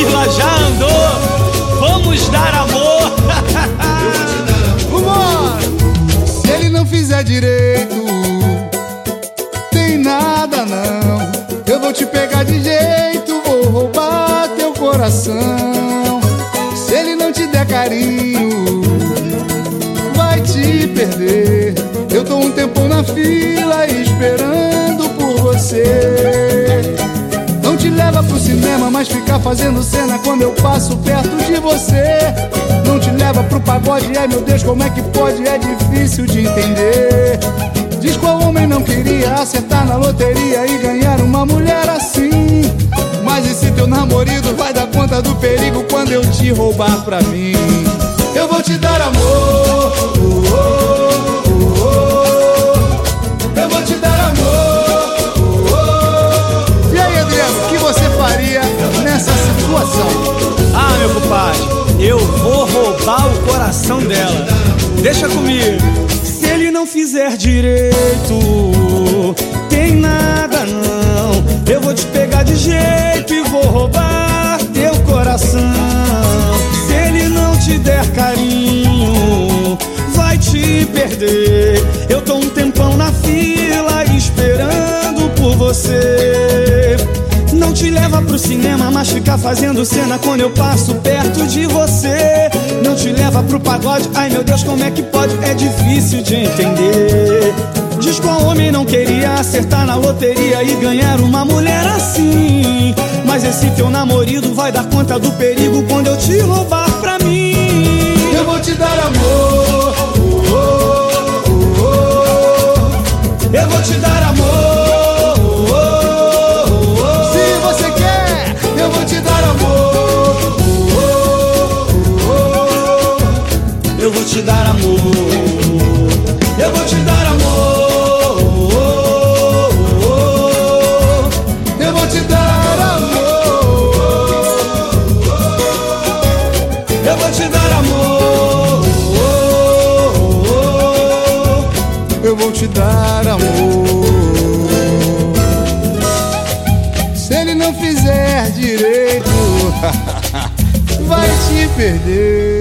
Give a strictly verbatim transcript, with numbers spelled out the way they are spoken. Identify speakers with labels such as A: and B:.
A: Camila já andou. Vamos dar amor.
B: Vambora! Se ele não fizer direito, tem nada não. Eu vou te pegar de jeito, vou roubar teu coração. Se ele não te der carinho, vai te perder. Eu tô um tempão na fila esperando por você. Não te leva pro cinema, mas fica fazendo cena quando eu passo perto de você. Não te leva pro pagode, ai meu Deus, como é que pode? É difícil de entender. Diz qual homem não queria acertar na loteria e ganhar uma mulher assim. Mas esse teu namorado vai dar conta do perigo quando eu te roubar pra mim. Eu vou te dar amor, oh, oh, oh, oh. Eu vou te dar amor, oh, oh. E aí, Adriano, o que você faria nessa situação?
A: Ah, meu compadre, eu vou roubar o coração dela. Deixa comigo. Se ele não fizer direito, tem nada não. Eu vou te pegar de jeito e vou roubar teu coração. Se ele não te der carinho, vai te perder. Eu tô um tempão na fila esperando por você. Não te leva pro cinema, mas fica fazendo cena quando eu passo perto de você. Não te leva pro pagode, ai meu Deus, como é que pode? É difícil de entender. Diz qual homem não queria acertar na loteria e ganhar uma mulher assim. Mas esse teu namorado vai dar conta do perigo quando eu te roubar pra mim.
B: Eu vou te dar amor, oh, oh, oh, oh. Eu vou te dar amor, oh, oh, oh. Se você quer, eu vou te dar amor, oh, oh, oh.
A: Eu vou te dar amor.
B: Eu vou te dar amor, oh, oh, oh. Eu vou te dar amor, eu vou te dar amor, oh, oh, oh. Eu vou te dar amor. Se ele não fizer direito, vai te perder.